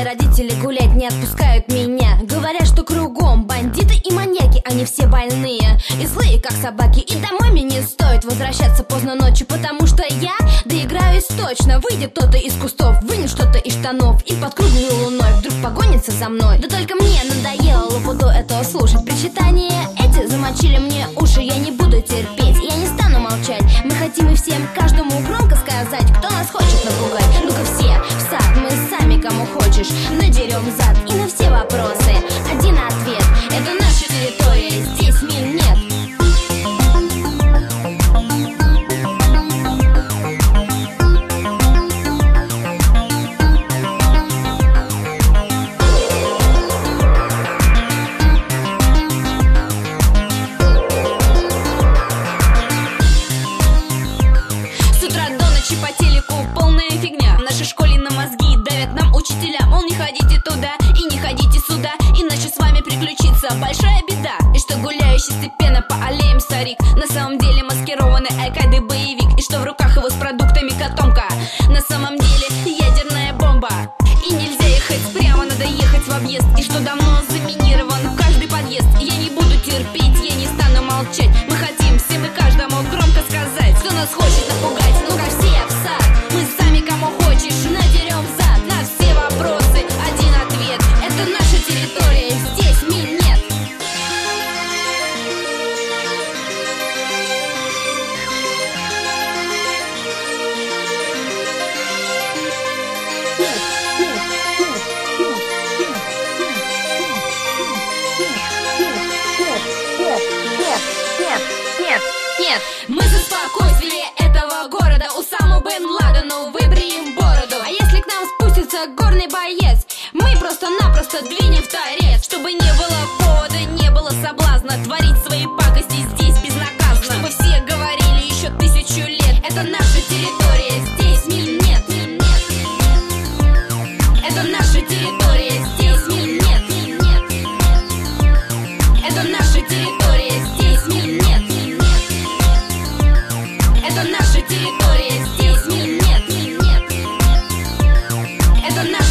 родители гулять не отпускают меня. Говорят, что кругом бандиты и маньяки, они все больные и злые, как собаки. И домой мне не стоит возвращаться поздно ночью, потому что я доиграюсь точно. Выйдет кто-то из кустов, вынет что-то из штанов и под круглой луной вдруг погонится за мной. Да только мне надоело лопуду этого слушать. Причитания эти замочили мне уши. Я не буду терпеть, я не стану молчать. Мы хотим и всем, каждому громко сказать, кто нас хочет напугать. Ну-ка все в сад, мы сами кому хочешь надерем зад. И на все вопросы один ответ: это наша территория, здесь мин нет. По телеку полная фигня. В нашей школе на мозги давят нам учителя. Мол, не ходите туда и не ходите сюда, иначе с вами приключится большая беда. И что гуляющий степенно по аллеям старик на самом деле маскированный айкады-боевик. И что в руках его с продуктами котомка на самом деле ядерная бомба. И нельзя ехать прямо, надо ехать в объезд. И что давно заминирован каждый подъезд. Я не буду терпеть, я не стану молчать. Мы хотим всем и каждому громко сказать, кто нас хочет напугать. Ну-ка все в сад, мы сами кому хочешь надерем зад. На все вопросы один ответ: это наша территория, здесь мин нет. Нет, мы за спокойствие этого города. Усаму Бен Ладену выбреем бороду. А если к нам спустится горный боец, мы просто-напросто двинем в торец. Чтобы не было повода, не было соблазна творить свои пакости здесь безнаказанно. Чтобы все говорили еще 1000 лет: это наша территория, здесь мин нет. Это наша территория, здесь мин нет. Это наша территория, здесь мин нет. Это наша территория, здесь мин нет. Это наша